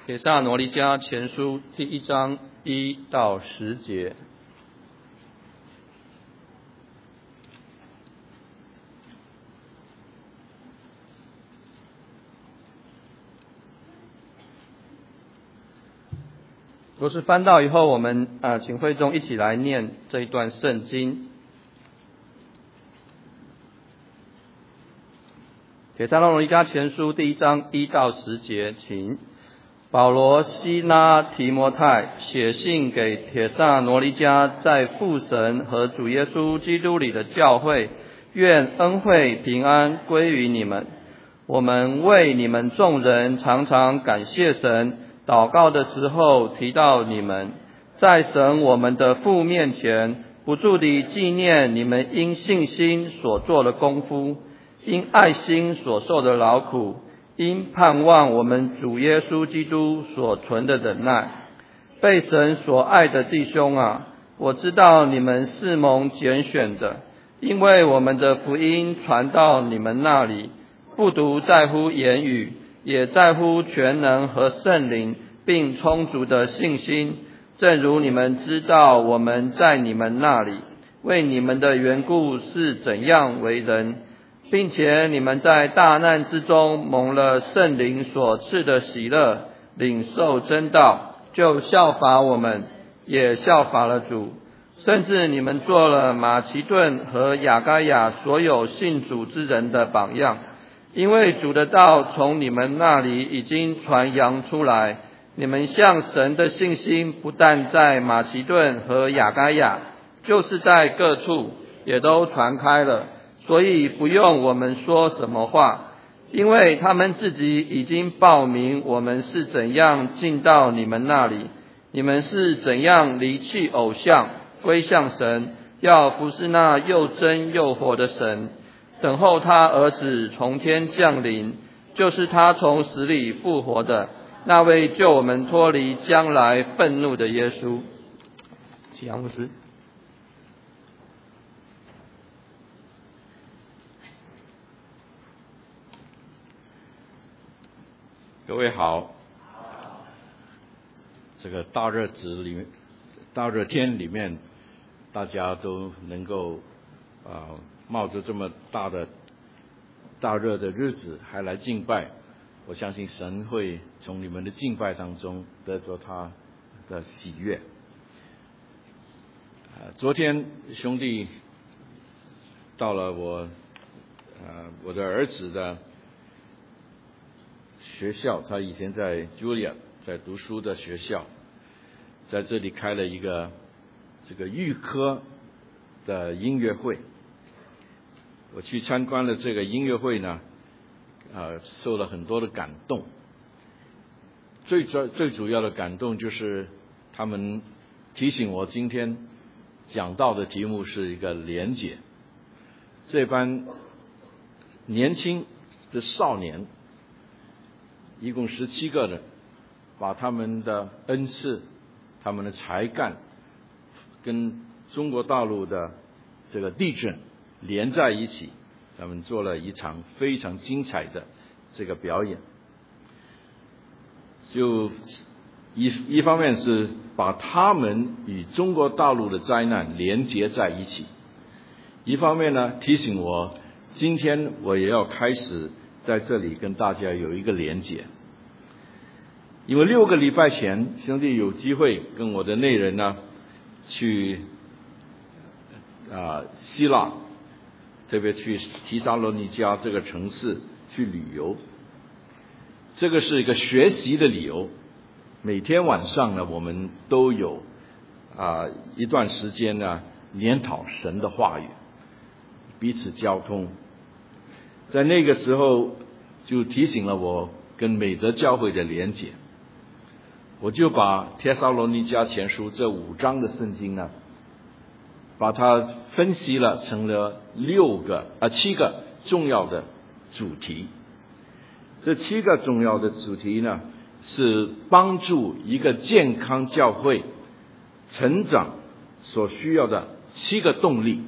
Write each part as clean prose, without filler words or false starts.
帖撒罗尼迦前书第1章1到10节。若是翻到以后，我们请会众一起来念这一段圣经。帖撒罗尼迦前书第1章1到10节，请。保罗、西拉、提摩太写信给帖撒罗尼迦在父神和主耶稣基督里的教会，愿恩惠平安归于你们。我们为你们众人常常感谢神，祷告的时候提到你们，在神我们的父面前不住地纪念你们因信心所做的功夫，因爱心所受的劳苦，因盼望我们主耶稣基督所存的忍耐。被神所爱的弟兄啊，我知道你们是蒙拣选的，因为我们的福音传到你们那里，不独在乎言语，也在乎全能和圣灵，并充足的信心。正如你们知道我们在你们那里为你们的缘故是怎样为人，并且你们在大难之中蒙了圣灵所赐的喜乐，领受真道，就效法我们，也效法了主。甚至你们做了马其顿和亚该亚所有信主之人的榜样，因为主的道从你们那里已经传扬出来。你们向神的信心不但在马其顿和亚该亚，就是在各处也都传开了，所以不用我们说什么话，因为他们自己已经报明我们是怎样进到你们那里，你们是怎样离弃偶像，归向神，要服侍那又真又活的神，等候他儿子从天降临，就是他从死里复活的那位救我们脱离将来愤怒的耶稣。启扬牧师。 各位好，这个大热天里面，大家都能够冒着这么大热的日子还来敬拜，我相信神会从你们的敬拜当中得着他的喜悦。昨天兄弟到了我的儿子的学校，他以前在 Julia 在读书的学校，在这里开了一个这个预科的音乐会。我去参观了这个音乐会呢，受了很多的感动。最主要的感动就是他们提醒我今天讲到的题目是一个连结。这班年轻的少年一共17个人，把他们的恩赐、他们的才干跟中国大陆的这个地震连在一起，他们做了一场非常精彩的这个表演。就一方面是把他们与中国大陆的灾难连结在一起，一方面呢提醒我今天我也要开始在这里跟大家有一个连结。因为6个礼拜前兄弟有机会跟我的内人呢去希腊，特别去提撒罗尼迦这个城市去旅游。这个是一个学习的理由，每天晚上呢我们都有一段时间呢研讨神的话语，彼此交通。在那个时候就提醒了我跟美德教会的连结，我就把帖撒罗尼迦前书这5章的圣经呢，把它分析了成了7个重要的主题。这7个重要的主题呢，是帮助一个健康教会成长所需要的7个动力。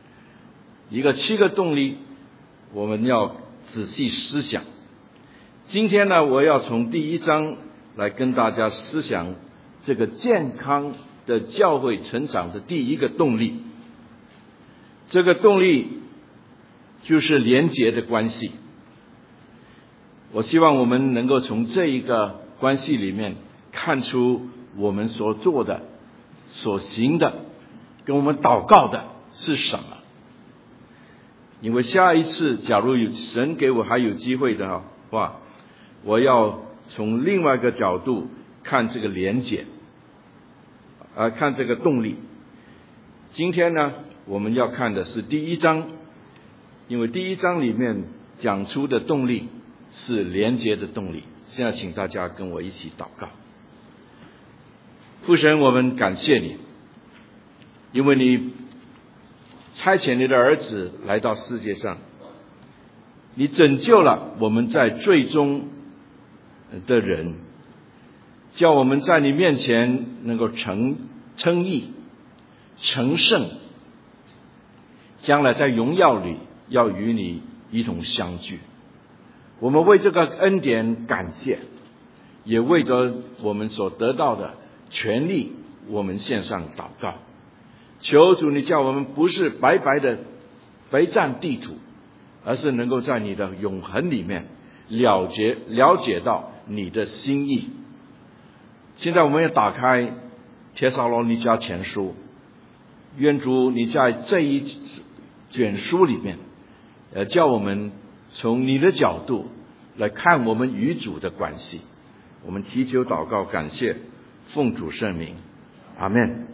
一个7个动力，我们要仔细思想。 今天呢，我要从第1章来跟大家思想这个健康的教会成长的第一个动力。这个动力就是连结的关系。我希望我们能够从这一个关系里面看出我们所做的、所行的跟我们祷告的是什么。因为下一次假如有神给我还有机会的话，我要从另外一个角度看这个连结，看这个动力。今天呢，我们要看的是第1章，因为第1章里面讲出的动力是连结的动力。现在请大家跟我一起祷告。父神，我们感谢你，因为你差遣你的儿子来到世界上，你拯救了我们在罪中的人，叫我们在你面前能够称义、成圣，将来在荣耀里要与你一同相聚。我们为这个恩典感谢，也为着我们所得到的权利，我们献上祷告。求主你叫我们不是白白的白占地土，而是能够在你的永恒里面了解到你的心意。现在我们要打开帖撒罗尼迦前书，愿主你在这一卷书里面叫我们从你的角度来看我们与主的关系。我们祈求祷告感谢，奉主圣名，阿们。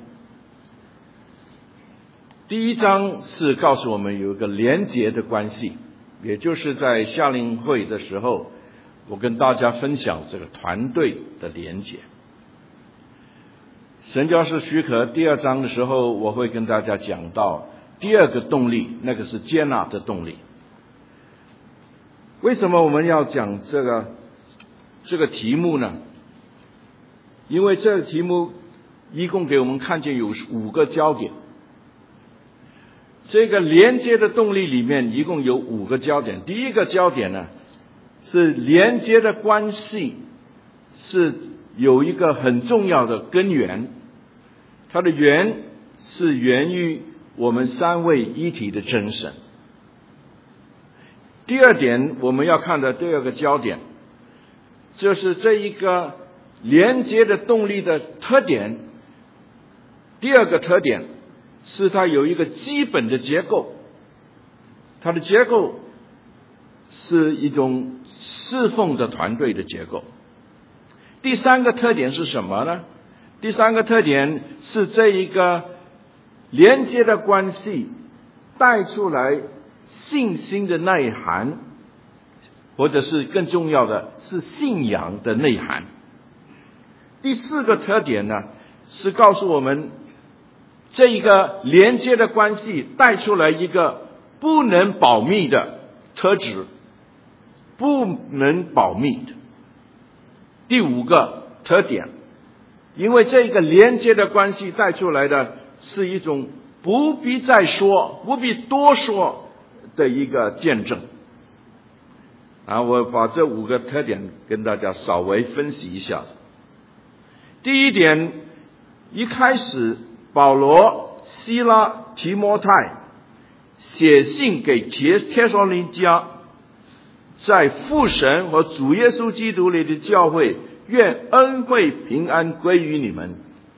第1章是告诉我们有一个连结的关系，也就是在夏令会的时候，我跟大家分享这个团队的连结。神要是许可，第2章的时候我会跟大家讲到第2个动力，那个是接纳的动力。为什么我们要讲这个题目呢？因为这个题目一共给我们看见有5个焦点。这个连接的动力里面一共有5个焦点。第一个焦点呢，是连接的关系是有一个很重要的根源，它的源是源于我们3位一体的真神。第2点我们要看的第2个焦点，就是这一个连接的动力的特点。第2个特点是它有一个基本的结构，它的结构是一种侍奉的团队的结构。第3个特点是什么呢？第3个特点是这一个连接的关系带出来信心的内涵，或者是更重要的是信仰的内涵。第4个特点呢，是告诉我们这一个连接的关系带出来一个不能保密的特质，不能保密的。第5个特点，因为这个连接的关系带出来的是一种不必再说、不必多说的一个见证。我把这5个特点跟大家稍微分析一下。第1点，一开始保罗、西拉、提摩太写信给帖撒罗尼迦，在父神和主耶稣基督里的教会，愿恩惠平安归于你们。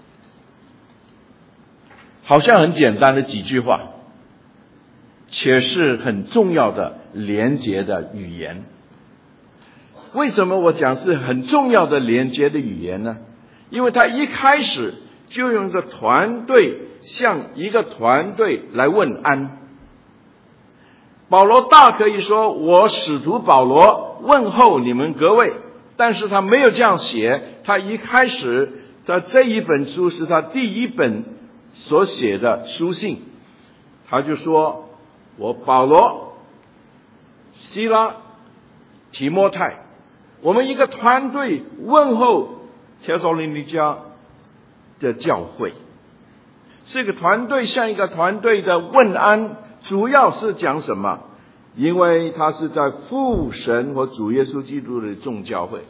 好像很简单的几句话，却是很重要的连结的语言。为什么我讲是很重要的连结的语言呢？因为他一开始就用一个团队，向一个团队来问安。保罗大可以说，我使徒保罗问候你们各位，但是他没有这样写。他一开始，他这一本书是他第1本所写的书信，他就说，我保罗、西拉、提摩太，我们一个团队问候帖撒罗尼迦的教会。这个团队像一个团队的问安，主要是讲什么？ 因为它是在父神和主耶稣基督的众教会。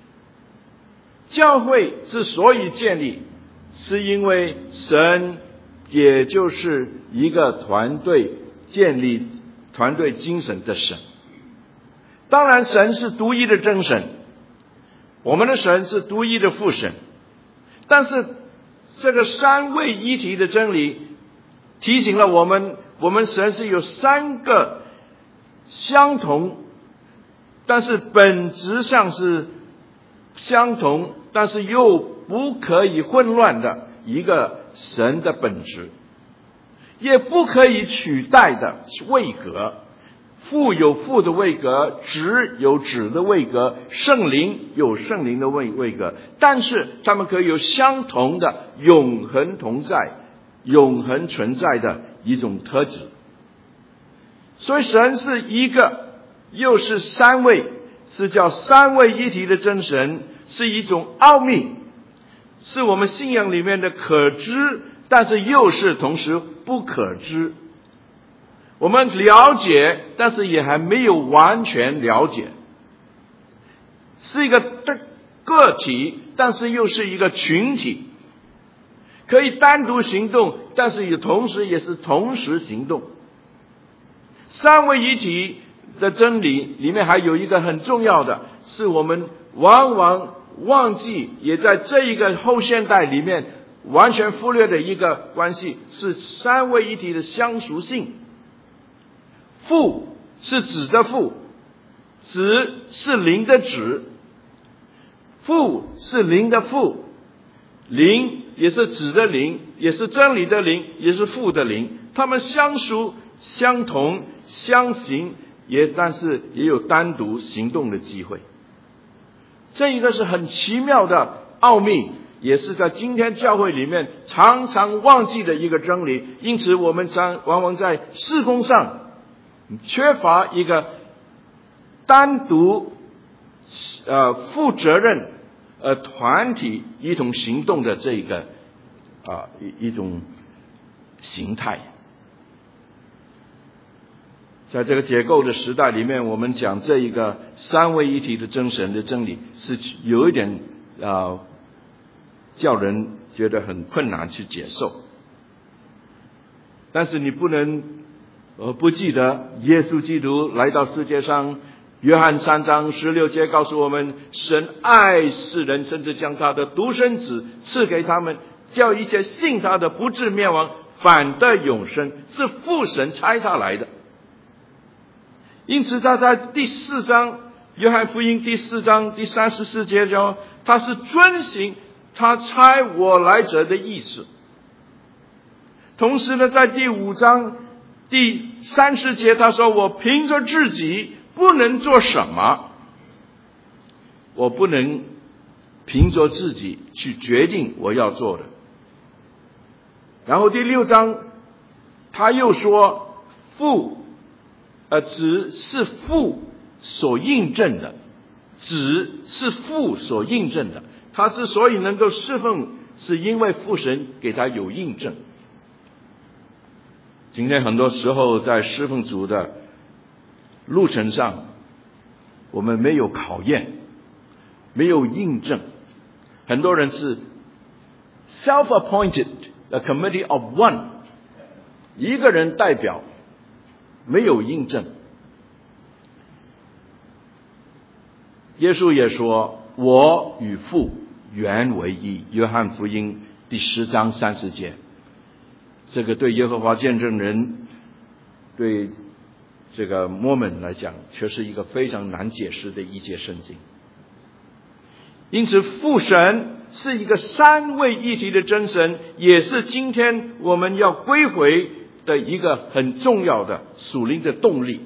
教会之所以建立，是因为神也就是一个团队，建立团队精神的神。当然神是独一的真神，我们的神是独一的父神，但是这个三位一体的真理提醒了我们，我们神是有三个相同，但是本质上是相同，但是又不可以混乱的一个神的本质，也不可以取代的位格。父有父的位格，子有子的位格，圣灵有圣灵的位格，但是他们可以有相同的永恒同在、永恒存在的一种特质。所以神是一个，又是三位，是叫三位一体的真神，是一种奥秘，是我们信仰里面的可知，但是又是同时不可知。我们了解，但是也还没有完全了解，是一个个体，但是又是一个群体，可以单独行动，但是也同时同时行动。三位一体的真理里面还有一个很重要的，是我们往往忘记，也在这一个后现代里面完全忽略的一个关系，是三位一体的相属性。父是子的父，子是灵的子，父是灵的父，灵也是子的灵，也是真理的灵，也是父的灵，他们相属相同相行，但是也有单独行动的机会。这一个是很奇妙的奥秘，也是在今天教会里面常常忘记的一个真理。因此我们往往在事工上缺乏一个单独负责任团体一同行动的这个一种形态。在这个结构的时代里面，我们讲这一个三位一体的真神的真理是有一点叫人觉得很困难去接受。但是你不能不记得耶稣基督来到世界上，约翰3章16节告诉我们，神爱世人，甚至将他的独生子赐给他们，叫一切信他的不至灭亡，反得永生，是父神差他来的。因此他在第4章，约翰福音第4章第34节说，他是遵行他差我来者的意思。同时呢，在第5章第30节他说，我凭着自己不能做什么，我不能凭着自己去决定我要做的。然后第6章他又说，子是父所印证的，子是父所印证的，他之所以能够侍奉，是因为父神给他有印证。今天很多时候在侍奉主的路程上，我们没有考验，没有印证。很多人是 self-appointed a committee of one， 一个人代表，没有印证。耶稣也说，我与父原为一，约翰福音第10章30节。这个对耶和华见证人，对这个摩门来讲，却是一个非常难解释的一节圣经。因此父神是一个三位一体的真神，也是今天我们要归回的一个很重要的属灵的动力。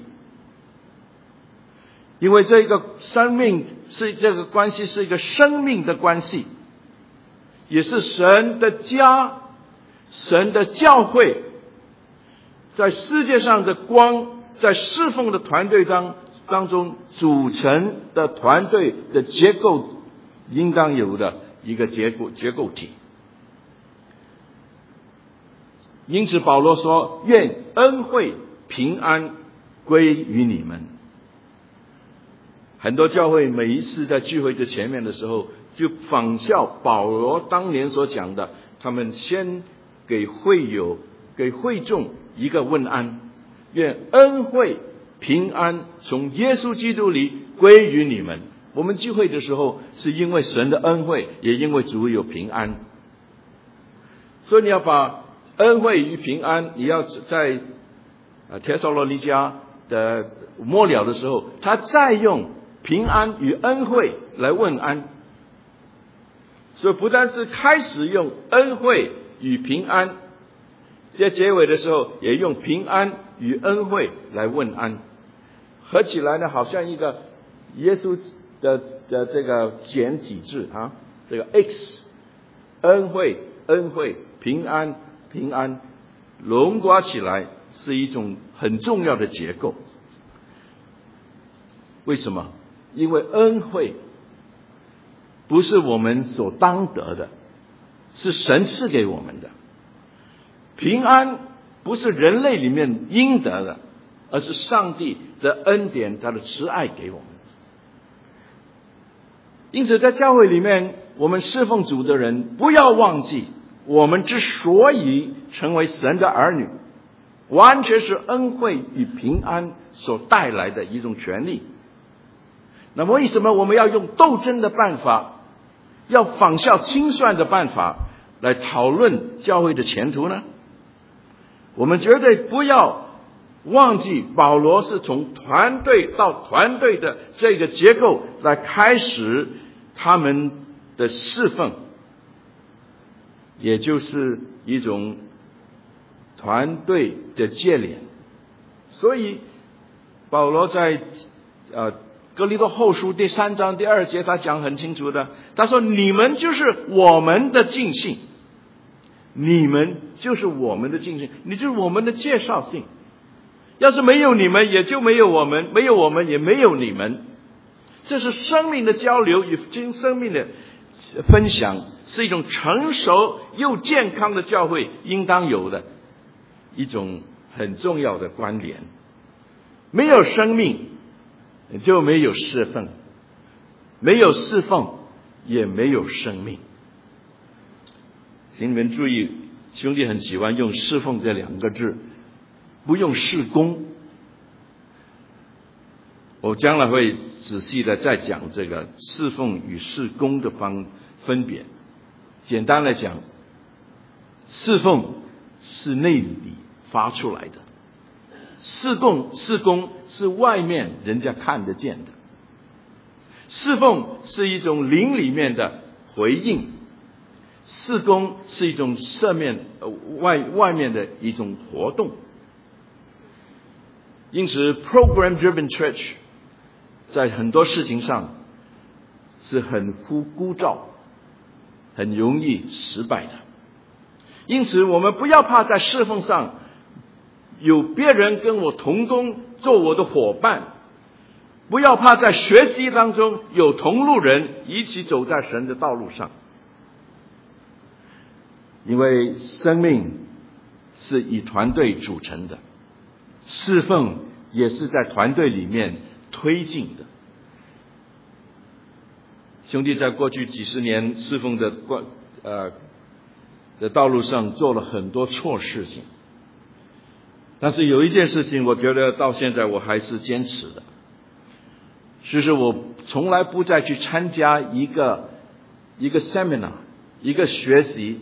因为这个这个关系是一个生命的关系，也是神的家，神的教会，在世界上的光，在侍奉的团队当中组成的团队的结构应当有的一个结构体。因此保罗说，愿恩惠平安归于你们。很多教会每一次在聚会的前面的时候，就仿效保罗当年所讲的，他们先给会友、给会众一个问安，愿恩惠平安从耶稣基督里归于你们。我们聚会的时候，是因为神的恩惠，也因为主有平安，所以你要把恩惠与平安，你要在帖撒罗尼迦的末了的时候，他再用平安与恩惠来问安。所以不但是开始用恩惠与平安，在结尾的时候也用平安与恩惠来问安，合起来呢，好像一个耶稣的这个简体字啊，这个 X， 恩惠恩惠，平安平安，笼括起来是一种很重要的结构。为什么？因为恩惠不是我们所当得的，是神赐给我们的。平安不是人类里面应得的，而是上帝的恩典，他的慈爱给我们。因此在教会里面，我们侍奉主的人不要忘记，我们之所以成为神的儿女，完全是恩惠与平安所带来的一种权利。那么为什么我们要用斗争的办法，要仿效清算的办法来讨论教会的前途呢？我们绝对不要忘记，保罗是从团队到团队的这个结构来开始他们的侍奉，也就是一种团队的接连。所以保罗在哥林多后书第3章第2节，他讲很清楚的，他说你们就是我们的尽兴，你们就是我们的尽兴，你就是我们的介绍性。要是没有你们，也就没有我们，没有我们，也没有你们。这是生命的交流与生命的分享，是一种成熟又健康的教会应当有的一种很重要的关联。没有生命就没有侍奉，没有侍奉也没有生命。请你们注意，兄弟很喜欢用侍奉这2个字，不用事工。我将来会仔细的再讲这个侍奉与事工的分别。简单来讲，侍奉是内里发出来的，事工是外面人家看得见的。侍奉是一种灵里面的回应，事工是一种外面的一种活动。因此 program driven church 在很多事情上是很枯燥，很容易失败的。因此我们不要怕在侍奉上有别人跟我同工做我的伙伴，不要怕在学习当中有同路人一起走在神的道路上。因为生命是以团队组成的，侍奉也是在团队里面推进的。兄弟在过去几十年侍奉的道路上做了很多错事情，但是有一件事情我觉得到现在我还是坚持的，就是我从来不再去参加一个 seminar 一个学习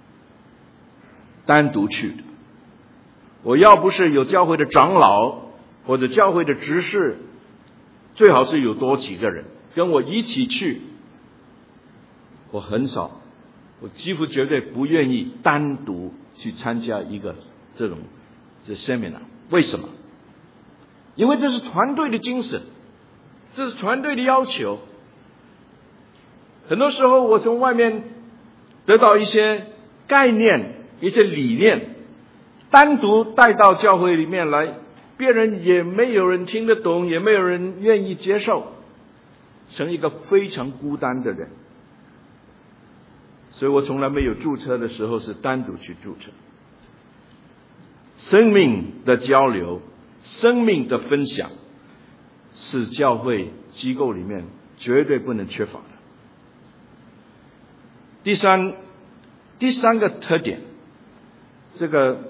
单独去的。我要不是有教会的长老或者教会的执事，最好是有多几个人跟我一起去。我很少，我几乎绝对不愿意单独去参加一个这种seminar。为什么？因为这是团队的精神，这是团队的要求。很多时候我从外面得到一些概念，一些理念，单独带到教会里面来，别人也没有人听得懂，也没有人愿意接受，成一个非常孤单的人。所以我从来没有注册的时候是单独去注册。生命的交流生命的分享是教会机构里面绝对不能缺乏的。第三个特点，这个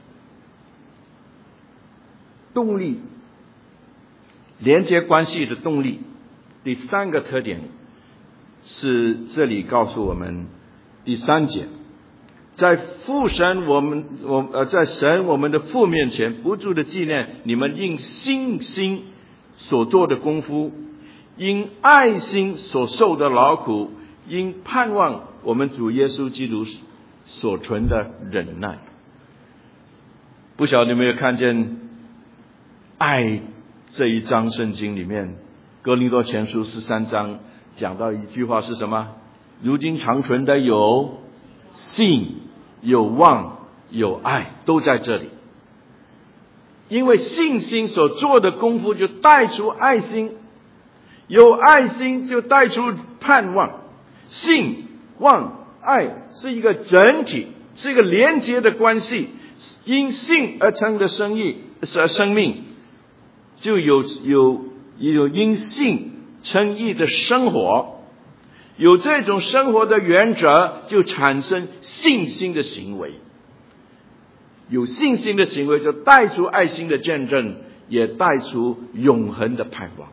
动力，连接关系的动力，第三个特点是这里告诉我们第3节，在神我们的父面前不住的纪念你们因信心所做的功夫，因爱心所受的劳苦，因盼望我们主耶稣基督所存的忍耐。不晓得你有没有看见爱这一章圣经里面，哥林多前书13章讲到一句话是什么？如今长存的有信、有望、有爱，都在这里。因为信心所做的功夫就带出爱心，有爱心就带出盼望。信、望、爱是一个整体，是一个连结的关系。因信而成的生命，就有因信称义的生活。有这种生活的原则，就产生信心的行为。有信心的行为，就带出爱心的见证，也带出永恒的盼望。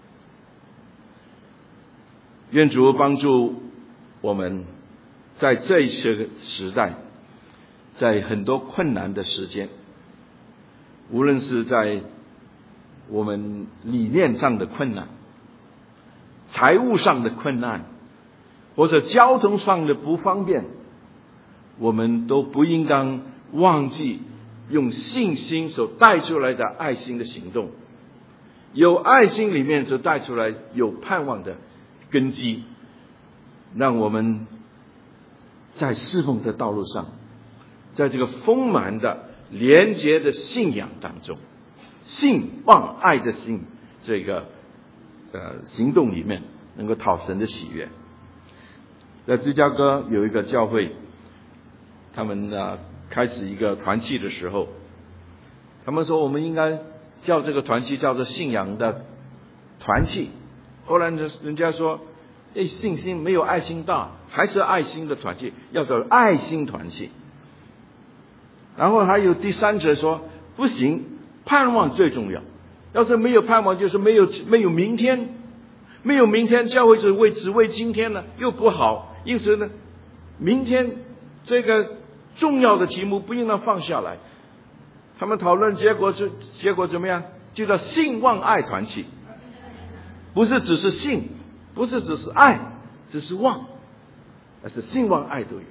愿主帮助我们，在这些个时代，在很多困难的时间，无论是在我们理念上的困难、财务上的困难，或者交通上的不方便，我们都不应当忘记用信心所带出来的爱心的行动。有爱心里面所带出来有盼望的根基，让我们在侍奉的道路上，在这个丰满的连结的信仰当中，信望爱的信这个行动里面，能够讨神的喜悦。在芝加哥有一个教会，他们开始一个团契的时候，他们说我们应该叫这个团契叫做信仰的团契。后来人家说，信心没有爱心大，还是爱心的团契，要做爱心团契。然后还有第3者说，不行，盼望最重要。要是没有盼望，就是没有明天，没有明天，教会只为今天呢，又不好。因此呢，明天这个重要的题目不应当放下来。他们讨论结果怎么样？就叫信望爱团契，不是只是信，不是只是爱，只是望，而是信望爱都有。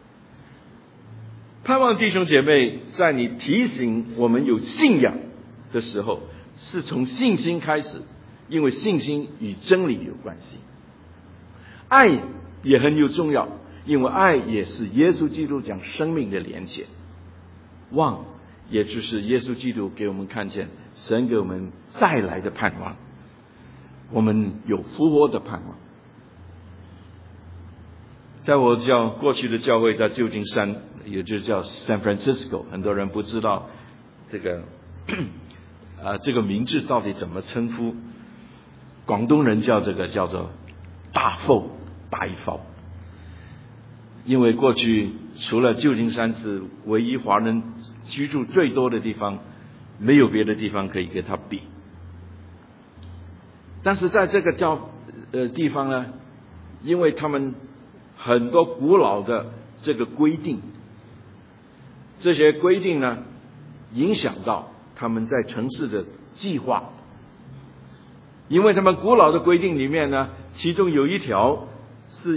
盼望弟兄姐妹，在你提醒我们有信仰的时候，是从信心开始，因为信心与真理有关系。爱也很有重要，因为爱也是耶稣基督讲生命的连结。望也就是耶稣基督给我们看见神给我们再来的盼望，我们有复活的盼望。在我过去的教会在旧金山，也就叫 San Francisco， 很多人不知道这个名字到底怎么称呼。广东人叫这个叫做大一埠，因为过去除了旧金山是唯一华人居住最多的地方，没有别的地方可以跟它比。但是在这个地方呢，因为他们很多古老的这个规定，这些规定呢影响到他们在城市的计划。因为他们古老的规定里面呢，其中有一条是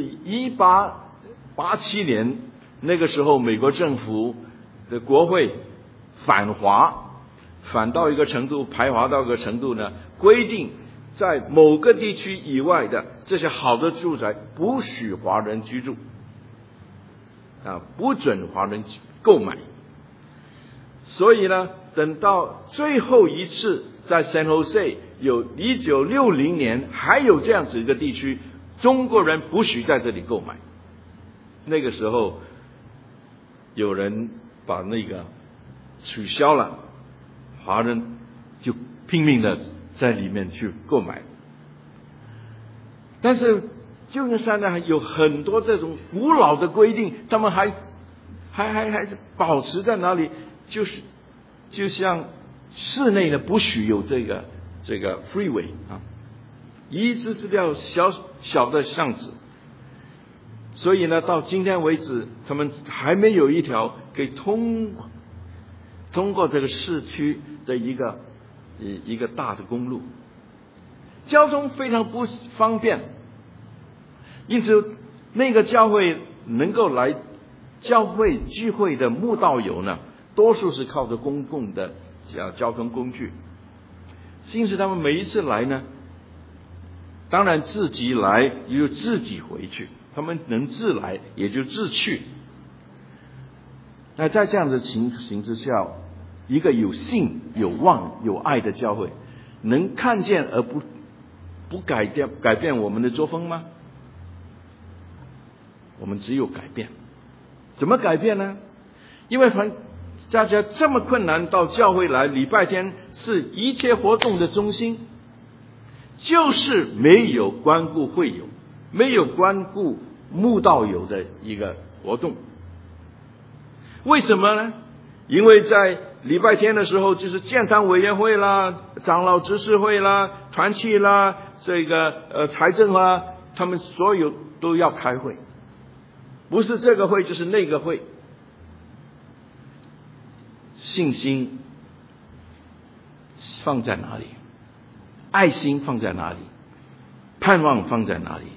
1887年那个时候美国政府的国会反到一个程度，排华到一个程度呢，规定在某个地区以外的这些好的住宅不许华人居住，不准华人购买。所以呢，等到最后一次在 San Jose 有1960年还有这样子一个地区，中国人不许在这里购买。那个时候有人把那个取消了华人就拼命的在里面去购买。但是旧金山呢有很多这种古老的规定，他们还保持在哪里？就像室内呢不许有这个 freeway 啊，一直是条小的巷子。所以呢，到今天为止，他们还没有一条可以通过这个市区的一个大的公路，交通非常不方便。因此，那个教会能够来教会聚会的慕道友呢，多数是靠着公共的交通工具。因此，他们每一次来呢，当然自己来也就自己回去。他们能自来也就自去。那在这样的情形之下，一个有信有望有爱的教会，能看见而不改变我们的作风吗？我们只有改变。怎么改变呢？因为大家这么困难到教会来，礼拜天是一切活动的中心，就是没有关顾会友，没有关顾慕道友的一个活动。为什么呢？因为在礼拜天的时候，就是建堂委员会啦、长老执事会啦、团契啦、财政啦，他们所有都要开会，不是这个会就是那个会。信心放在哪里？爱心放在哪里？盼望放在哪里？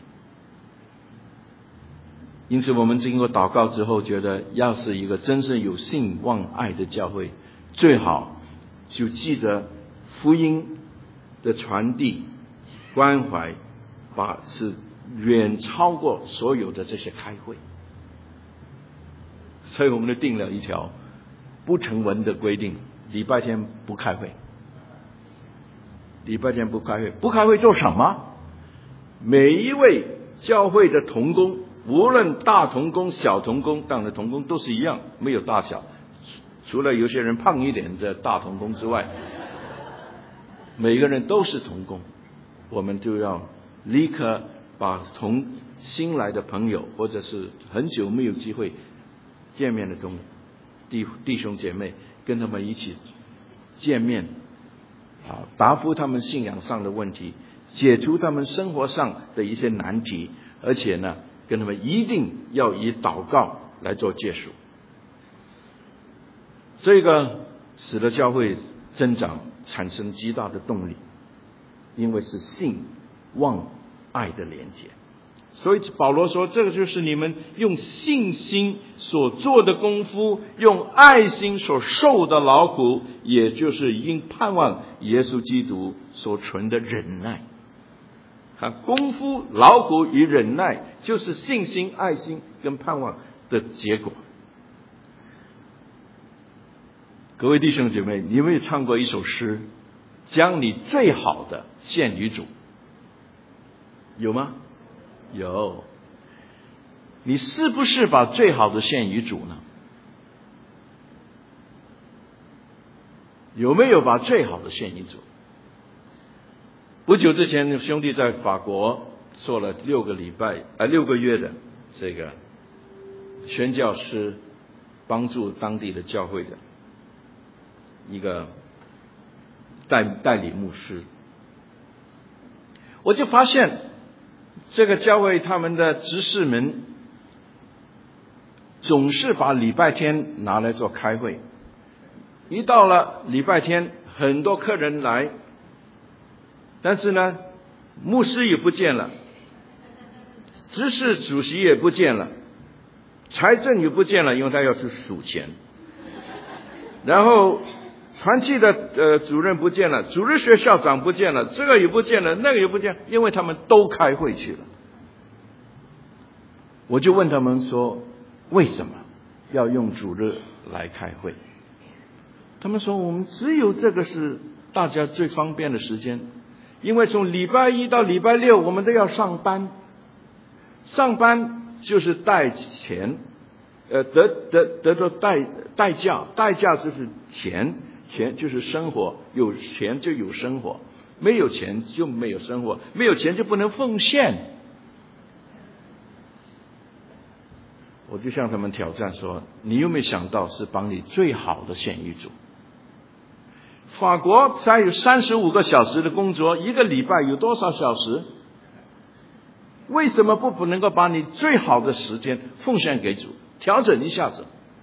因此我们经过祷告之后，觉得要是一个真正有信望爱的教会，最好就记得福音的传递关怀，是远超过所有的这些开会。所以我们就定了一条不成文的规定，礼拜天不开会。礼拜天不开会，不开会做什么？每一位教会的同工，无论大同工小同工，当然同工都是一样，没有大小，除了有些人胖一点的大同工之外，每个人都是同工。我们就要立刻把新来的朋友，或者是很久没有机会见面的弟兄姐妹，跟他们一起见面，答复他们信仰上的问题，解除他们生活上的一些难题，而且呢，跟他们一定要以祷告来做结束。这个使得教会增长产生极大的动力，因为是信望爱的连结。所以保罗说，这个就是你们用信心所做的功夫，用爱心所受的劳苦，也就是因盼望耶稣基督所存的忍耐。功夫、劳苦与忍耐，就是信心、爱心跟盼望的结果。各位弟兄姐妹，你有没有唱过一首诗，将你最好的献于主？有吗？有。你是不是把最好的献于主呢？有没有把最好的献于主？不久之前，兄弟在法国做了6个月的这个宣教师，帮助当地的教会的一个代理牧师。我就发现这个教会他们的执事们总是把礼拜天拿来做开会，一到了礼拜天，很多客人来，但是呢，牧师也不见了，执事主席也不见了，财政也不见了，因为他要去数钱，然后团契的主任不见了，主日学校长不见了，这个也不见了，那个也不见了，因为他们都开会去了。我就问他们说，为什么要用主日来开会？他们说，我们只有这个是大家最方便的时间，因为从礼拜一到礼拜六我们都要上班，上班就是带钱，得到代价就是钱， 钱就是生活，有钱就有生活，没有钱就没有生活，没有钱就不能奉献。我就向他们挑战说，你有没有想到是把你最好的献于主？法国才有35个小时的工作，一个礼拜有多少小时？为什么不能够把你最好的时间奉献给主？调整一下子，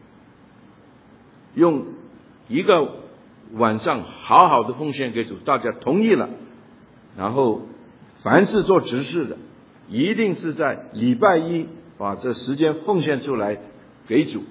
用一个晚上好好的奉献给主，大家同意了，然后凡是做执事的，一定是在礼拜一把这时间奉献出来给主。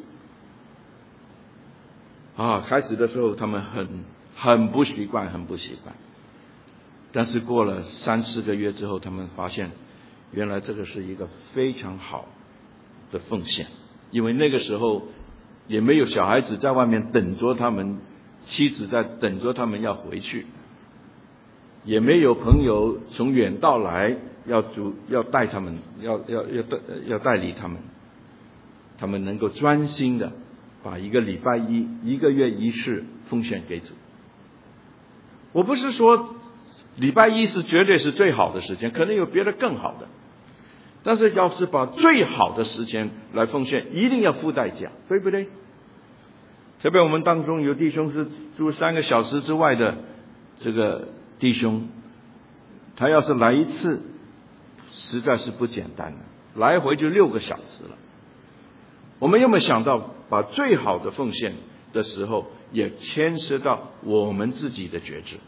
开始的时候他们很不习惯，但是过了3-4个月之后，他们发现原来这个是一个非常好的奉献，因为那个时候也没有小孩子在外面等着他们，妻子在等着他们要回去，也没有朋友从远道来要带他们，要带领他们，他们能够专心的把一个礼拜一个月一次奉献给主。我不是说礼拜一是绝对是最好的时间，可能有别的更好的，但是要是把最好的时间来奉献，一定要付代价，对不对？特别我们当中有弟兄是住3个小时之外的这个弟兄，他要是来一次实在是不简单了，来回就6个小时了。我们有没有想到把最好的奉献的时候也牵涉到我们自己的觉知？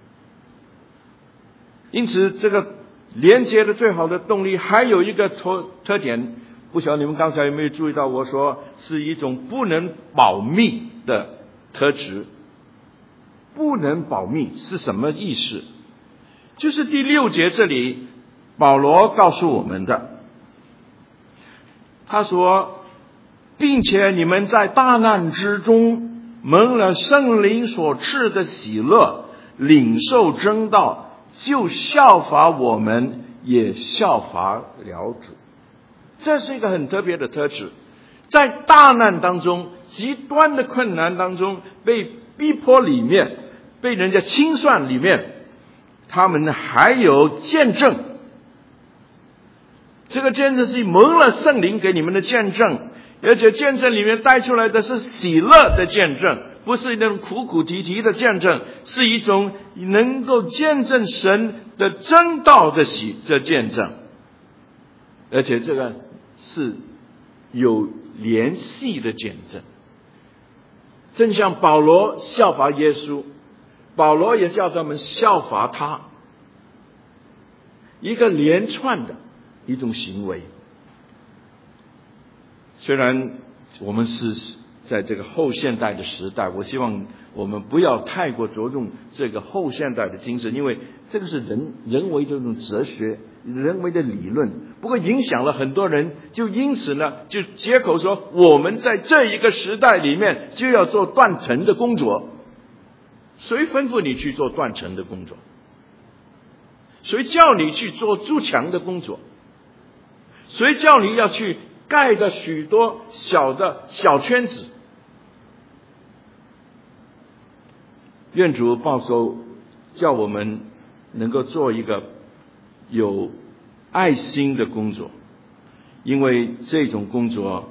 因此这个连接的最好的动力还有一个特点，不晓得你们刚才有没有注意到，我说是一种不能保密的特质。不能保密是什么意思？就是第6节这里保罗告诉我们的，他说，并且你们在大难之中蒙了圣灵所赐的喜乐，领受真道，就效法我们，也效法了主。这是一个很特别的特质，在大难当中，极端的困难当中，被逼迫里面，被人家清算里面，他们还有见证。这个见证是蒙了圣灵给你们的见证，而且见证里面带出来的是喜乐的见证，不是那种苦苦啼啼的见证，是一种能够见证神的真道的见证，而且这个是有联系的见证。正像保罗效法耶稣，保罗也叫他们效法他，一个连串的一种行为。虽然我们是在这个后现代的时代，我希望我们不要太过着重这个后现代的精神，因为这个是人为的这种哲学，人为的理论，不过影响了很多人，就因此呢，就借口说我们在这一个时代里面就要做断层的工作。谁吩咐你去做断层的工作？谁叫你去做筑墙的工作？谁叫你要去盖着许多小圈子？愿主保守，叫我们能够做一个有爱心的工作，因为这种工作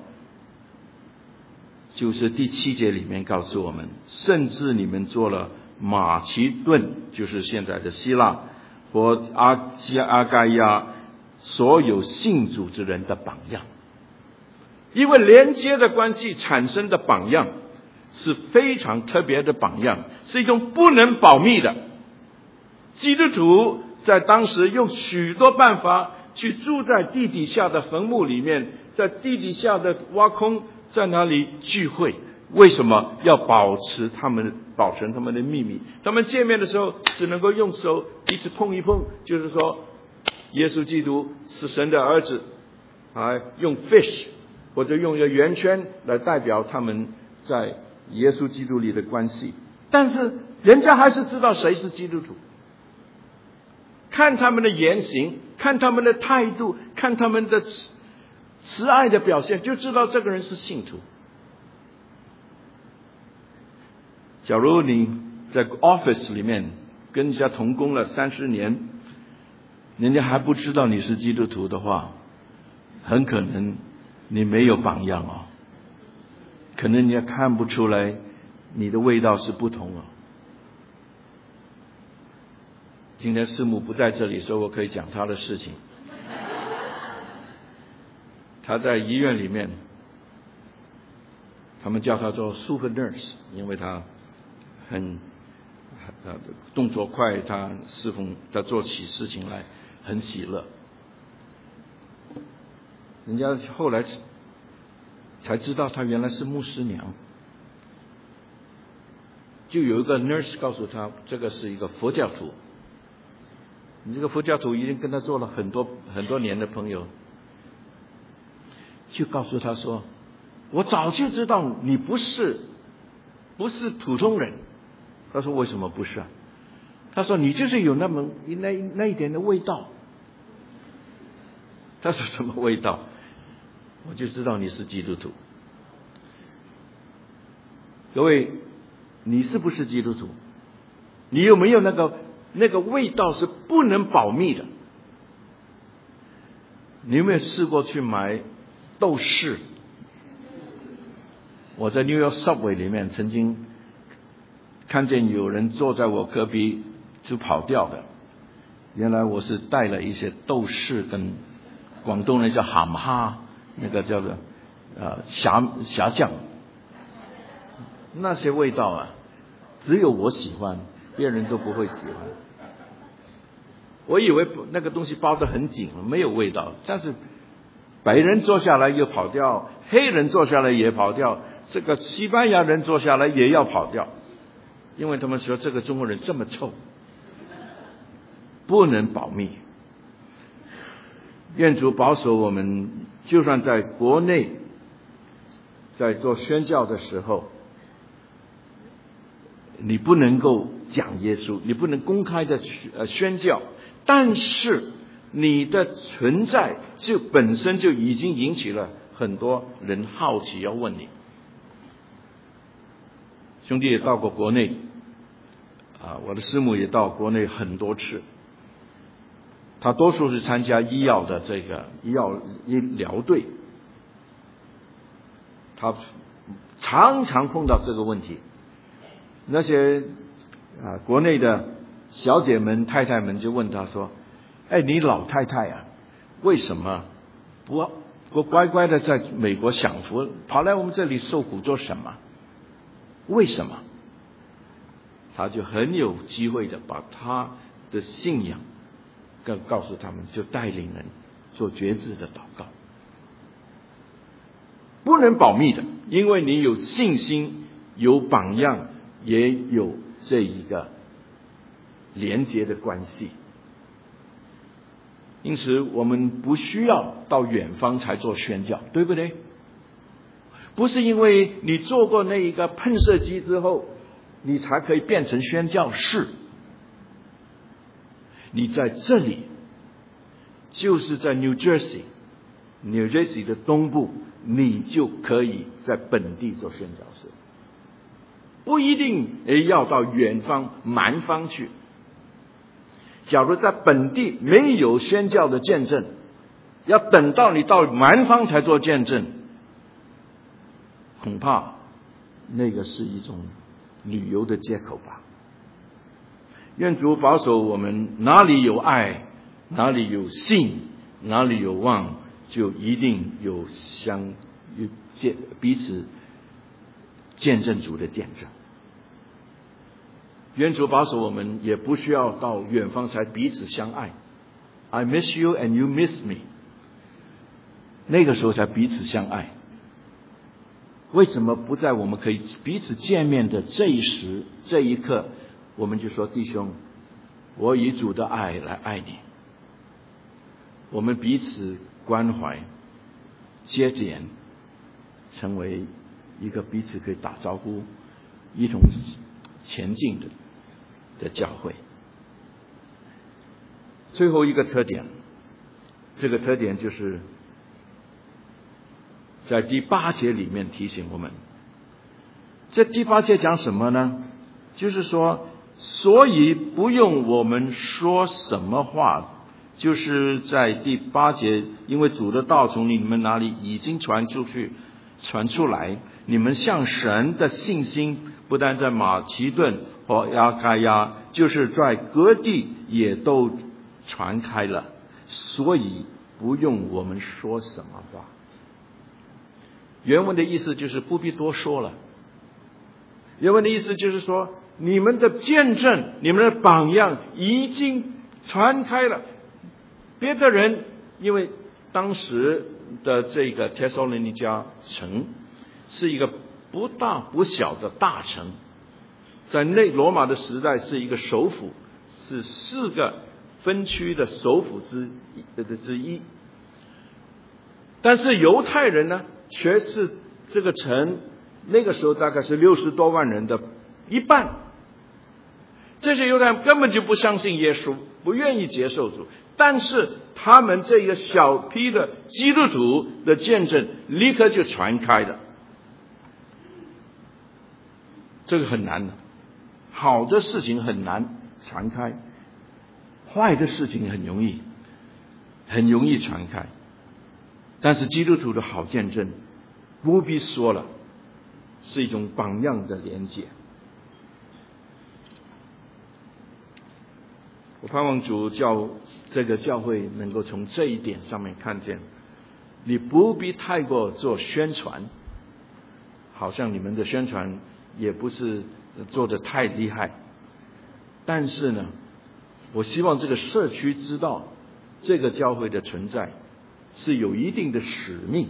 就是第7节里面告诉我们，甚至你们做了马其顿，就是现在的希腊和阿盖亚所有信主之人的榜样。因为连接的关系产生的榜样是非常特别的榜样，是一种不能保密的。基督徒在当时用许多办法去住在地底下的坟墓里面，在地底下的挖空，在那里聚会。为什么要保存他们的秘密？他们见面的时候只能够用手彼此碰一碰，就是说耶稣基督是神的儿子，用 fish 或者用一个圆圈来代表他们在耶稣基督里的关系。但是人家还是知道谁是基督徒，看他们的言行，看他们的态度，看他们的慈爱的表现，就知道这个人是信徒。 假如你在 office 里面跟人家同工了30年，人家还不知道你是基督徒的话，很可能你没有榜样哦，可能人家看不出来你的味道是不同哦。今天师母不在这里，所以我可以讲她的事情。她在医院里面，他们叫她做 super nurse， 因为她很动作快，她侍奉，她做起事情来很喜乐。人家后来才知道她原来是牧师娘，就有一个 nurse 告诉她，这个是一个佛教徒。你这个佛教徒已经跟他做了很多年的朋友，就告诉他说，我早就知道你不是普通人。他说为什么不是啊？他说你就是有那一点的味道。他说什么味道？我就知道你是基督徒。各位，你是不是基督徒？你有没有那个味道是不能保密的？你有没有试过去买豆豉？我在 New York Subway 里面曾经看见有人坐在我隔壁就跑掉的，原来我是带了一些豆豉跟广东人叫蛤蟆，那个叫做虾酱，那些味道啊，只有我喜欢，别人都不会喜欢。我以为那个东西包得很紧，没有味道，但是白人坐下来又跑掉，黑人坐下来也跑掉，这个西班牙人坐下来也要跑掉，因为他们说这个中国人这么臭，不能保密。愿主保守我们，就算在国内在做宣教的时候，你不能够讲耶稣，你不能公开的宣教，但是你的存在就本身就已经引起了很多人好奇要问你。兄弟也到过国内我的师母也到国内很多次，他多数是参加医疗的这个医疗队，他常常碰到这个问题。那些国内的小姐们太太们就问他说，你老太太啊，为什么不乖乖的在美国享福，跑来我们这里受苦做什么？为什么？他就很有机会的把他的信仰告诉他们，就带领人做决志的祷告。不能保密的，因为你有信心，有榜样，也有这一个连结的关系。因此我们不需要到远方才做宣教，对不对？不是因为你做过那一个喷射机之后你才可以变成宣教士。你在这里，就是在 New Jersey 的东部，你就可以在本地做宣教士，不一定要到远方蛮方去。假如在本地没有宣教的见证，要等到你到蛮方才做见证，恐怕那个是一种旅游的借口吧。愿主保守我们，哪里有爱，哪里有信，哪里有望，就一定有彼此见证主的见证。愿主保守我们，也不需要到远方才彼此相爱。I miss you and you miss me。那个时候才彼此相爱。为什么不在我们可以彼此见面的这一时这一刻，我们就说弟兄，我以主的爱来爱你。我们彼此关怀，接连成为一个彼此可以打招呼、一同前进的教会。最后一个特点，这个特点就是在第8节里面提醒我们。这第8节讲什么呢？ 就是说，所以不用我们说什么话，就是在第8节，因为主的道从你们那里已经传出来，你们向神的信心不但在马其顿和亚该亚，就是在各地也都传开了，所以不用我们说什么话。原文的意思就是不必多说了。原文的意思就是说，你们的见证，你们的榜样已经传开了。别的人，因为当时的这个帖撒罗尼迦城是一个不大不小的大城，在内罗马的时代是一个首府，是4个分区的首府之一。但是犹太人呢，却是这个城那个时候大概是60多万人的一半。这些犹太人根本就不相信耶稣，不愿意接受主，但是他们这个小批的基督徒的见证立刻就传开了。这个很难的，好的事情很难传开，坏的事情很容易传开。但是基督徒的好见证不必说了，是一种榜样的连结。我盼望主叫这个教会能够从这一点上面看见，你不必太过做宣传，好像你们的宣传也不是做得太厉害，但是呢，我希望这个社区知道这个教会的存在是有一定的使命。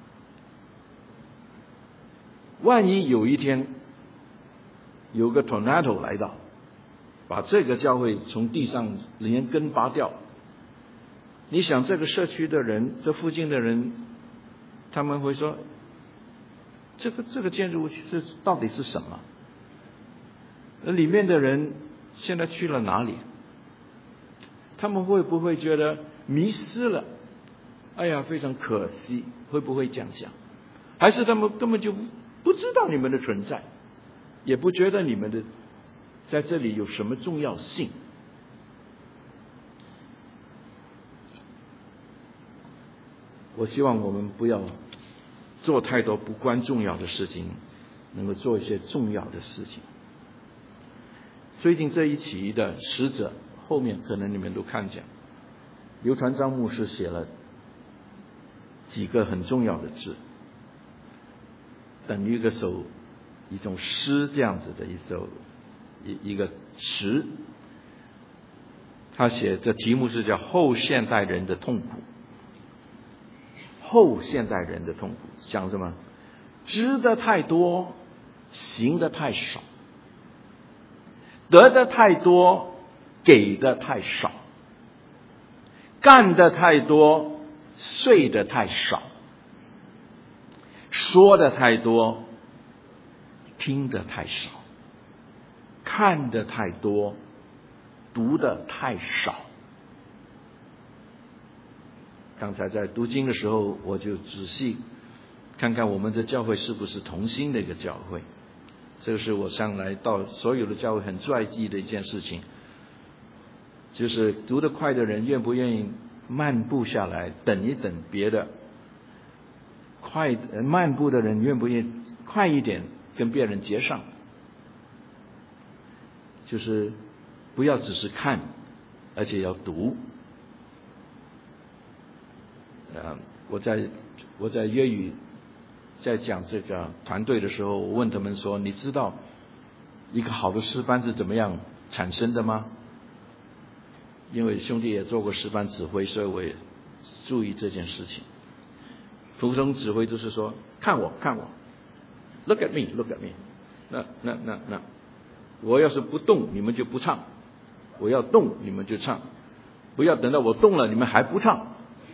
万一有一天有个 tornado 来到，把这个教会从地上连根拔掉，你想这个社区的人，这附近的人，他们会说，这个建筑物到底是什么？里面的人现在去了哪里？他们会不会觉得迷失了？哎呀，非常可惜，会不会这样想？还是他们根本就不知道你们的存在，也不觉得你们的在这里有什么重要性？我希望我们不要做太多不关重要的事情，能够做一些重要的事情。最近这一期的使者后面可能你们都看见，刘传章牧师写了几个很重要的字，等于一种诗这样子的一个词。他写这题目是叫后现代人的痛苦。后现代人的痛苦讲什么？知得太多，行得太少；得的太多，给的太少；干的太多，睡的太少；说的太多，听的太少；看的太多，读的太少。刚才在读经的时候，我就仔细看看我们的教会是不是同心的一个教会。这个是我上来到所有的教会很在意的一件事情，就是读得快的人愿不愿意漫步下来等一等别的，漫步的人愿不愿意快一点跟别人接上，就是不要只是看，而且要读。我在粤语在讲这个团队的时候，我问他们说，你知道一个好的诗班是怎么样产生的吗？因为兄弟也做过诗班指挥，所以我也注意这件事情。普通指挥就是说，看我 look at me， 那我要是不动你们就不唱，我要动你们就唱，不要等到我动了你们还不唱。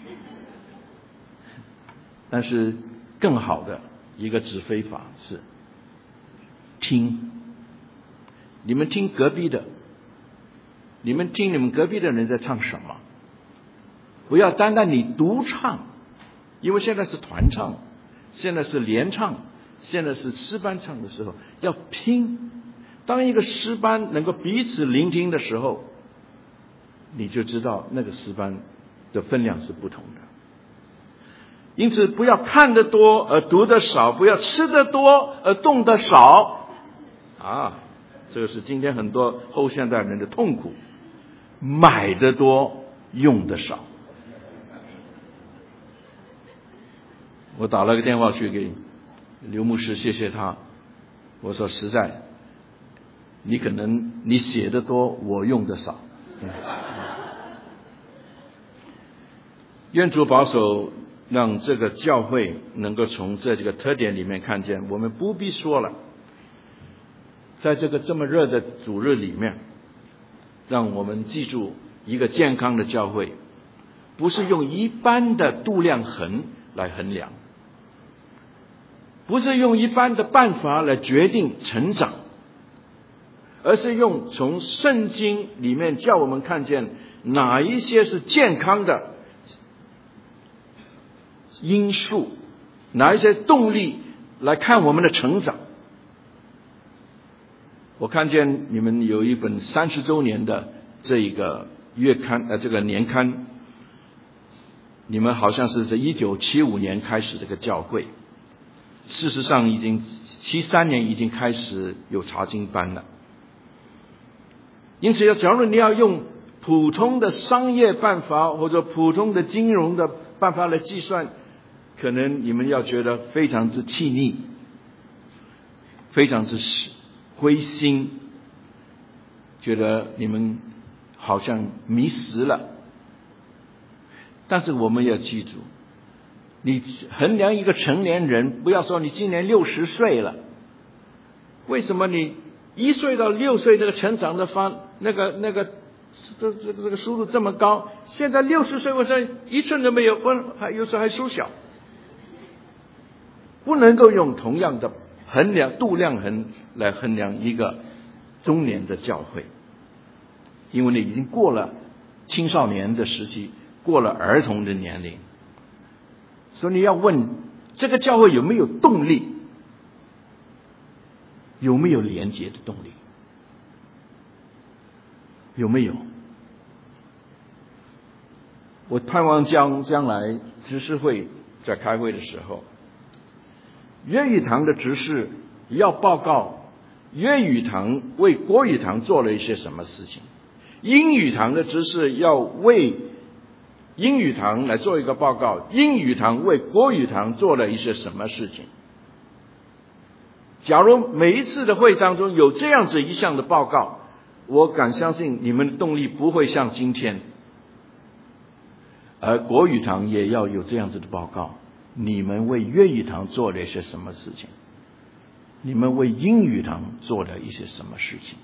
但是更好的一个指挥法是听，你们听隔壁的，你们听你们隔壁的人在唱什么，不要单单你独唱，因为现在是团唱，现在是联唱，现在是诗班唱的时候，要拼当一个诗班能够彼此聆听的时候，你就知道那个诗班的分量是不同的。因此不要看得多而读得少，不要吃得多而动得少这个是今天很多后现代人的痛苦，买得多用得少。我打了个电话去给刘牧师，谢谢他，我说实在你可能你写得多，我用得少。愿主保守，让这个教会能够从这几个特点里面看见，我们不必说了，在这个这么热的主日里面，让我们记住一个健康的教会不是用一般的度量衡来衡量，不是用一般的办法来决定成长，而是用从圣经里面叫我们看见哪一些是健康的因素，哪一些动力来看我们的成长。我看见你们有一本30周年的这个月刊这个年刊，你们好像是在1975年开始这个教会，事实上已经73年已经开始有查经班了。因此假如你要用普通的商业办法或者普通的金融的办法来计算，可能你们要觉得非常之气腻，非常之灰心，觉得你们好像迷失了。但是我们要记住，你衡量一个成年人，不要说你今年60岁了，为什么你1岁到6岁这个成长的这个速度这么高，现在60岁我说1寸都没有，有时候还缩小。不能够用同样的度量衡来衡量一个中年的教会，因为你已经过了青少年的时期，过了儿童的年龄，所以你要问这个教会有没有动力，有没有连结的动力，有没有？我盼望将来执事会在开会的时候，粤语堂的执事要报告粤语堂为国语堂做了一些什么事情，英语堂的执事要为英语堂来做一个报告，英语堂为国语堂做了一些什么事情。假如每一次的会当中有这样子一项的报告，我敢相信你们的动力不会像今天。而国语堂也要有这样子的报告，你们为粤语堂做了一些什么事情，你们为英语堂做了一些什么事情。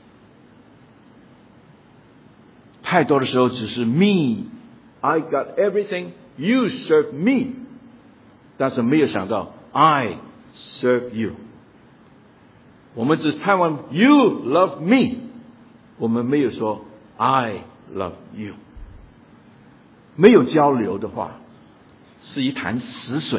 太多的时候只是 me I got everything you serve me， 但是没有想到 I serve you。 我们只盼望 you love me， 我们没有说 I love you。 没有交流的话是一潭死水。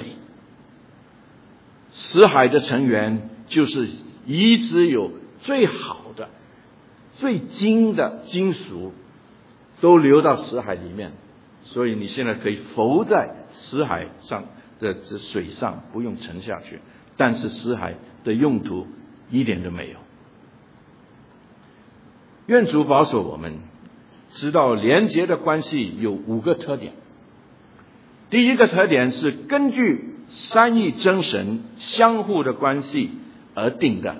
死海的成员就是一直有最好的最精的金属都流到死海里面，所以你现在可以浮在死海上这水上，不用沉下去，但是死海的用途一点都没有。愿主保守我们知道连结的关系有5个特点。第一个特点是根据三一真神相互的关系而定的，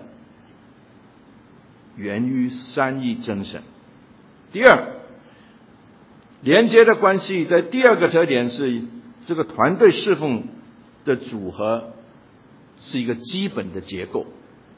源于三一真神。第二，连结的关系的第二个特点是这个团队侍奉的组合是一个基本的结构。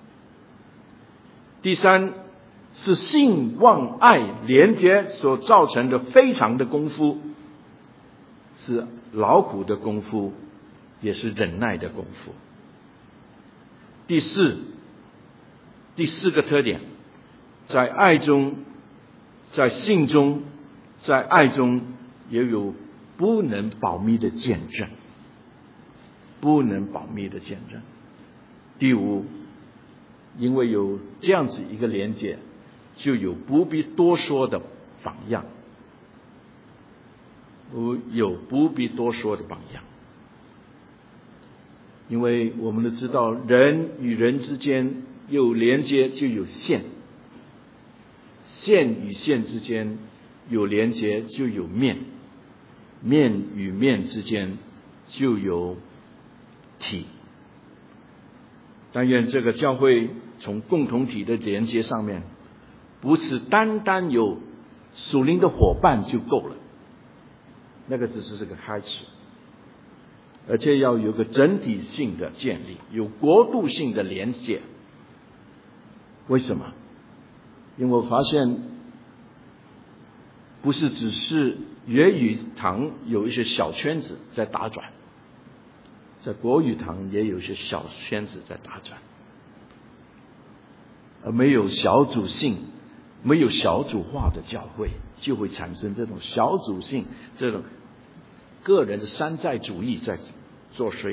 第三，是信望爱连结所造成的非常的功夫，是劳苦的功夫，也是忍耐的功夫。第四个特点，在爱中，在信中，在爱中也有不能保密的见证，不能保密的见证。第五， 因为有这样子一个连结，就有不必多说的榜样，有不必多说的榜样。因为我们都知道，人与人之间有连接就有线，线与线之间有连接就有面，面与面之间就有体。但愿这个教会从共同体的连接上面，不是单单有属灵的伙伴就够了，那个只是这个开始，而且要有个整体性的建立，有国度性的连接。为什么？因为我发现不是只是粤语堂有一些小圈子在打转，在国语堂也有一些小圈子在打转，而没有小组性，没有小组化的教会，就会产生这种小组性，这种个人的山寨主义在作祟。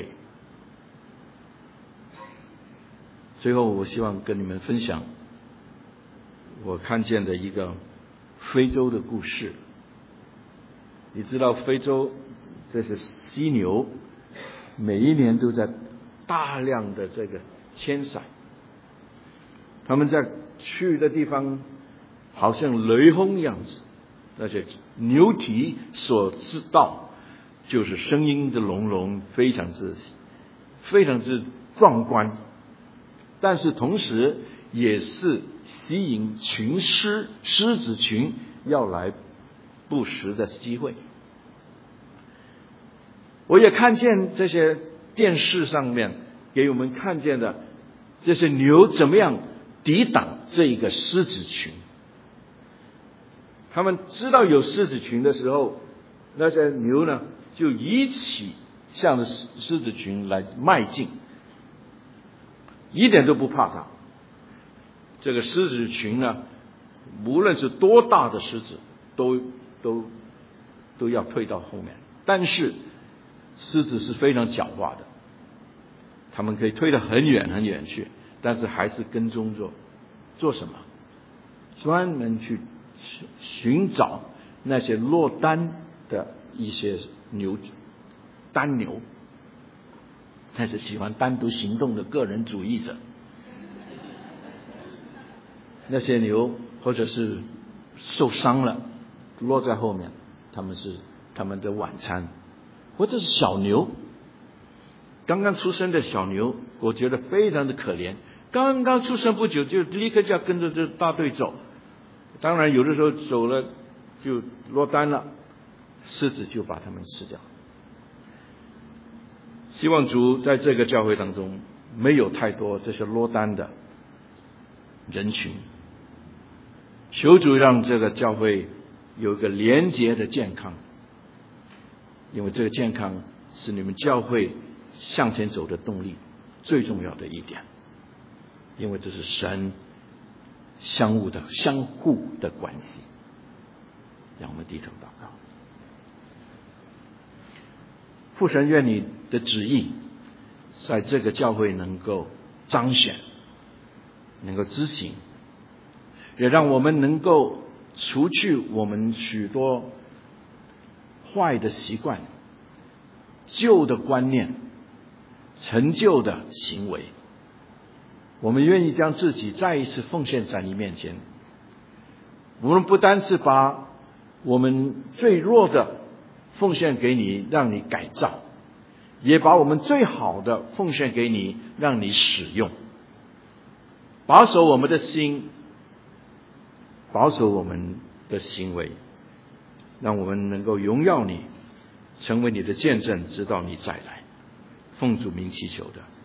最后我希望跟你们分享我看见的一个非洲的故事。你知道非洲这些犀牛每一年都在大量的这个迁徙，他们在去的地方好像雷轰一样子，那些牛蹄所知道就是声音的隆隆，非常之壮观，但是同时也是吸引狮子群要来捕食的机会。我也看见这些电视上面给我们看见的这些牛怎么样抵挡这一个狮子群。他们知道有狮子群的时候，那些牛呢就一起向着狮子群来迈进，一点都不怕它。这个狮子群呢，无论是多大的狮子都要退到后面，但是狮子是非常狡猾的，他们可以退得很远很远去，但是还是跟踪着。做什么？专门去寻找那些落单的一些单牛，那些喜欢单独行动的个人主义者。那些牛或者是受伤了落在后面，他们的晚餐。或者是小牛，刚刚出生的小牛，我觉得非常的可怜，刚刚出生不久就立刻就要跟着这大队走，当然有的时候走了就落单了，狮子就把它们吃掉。希望主在这个教会当中没有太多这些落单的人群，求主让这个教会有一个连结的健康，因为这个健康是你们教会向前走的动力最重要的一点，因为这是神相互的关系。让我们低头祷告。父神，愿你的旨意在这个教会能够彰显，能够执行，也让我们能够除去我们许多坏的习惯、旧的观念、陈旧的行为。我们愿意将自己再一次奉献在你面前，我们不单是把我们最弱的奉献给你，让你改造，也把我们最好的奉献给你，让你使用。保守我们的心，保守我们的行为，让我们能够荣耀你，成为你的见证，直到你再来。奉主名祈求的。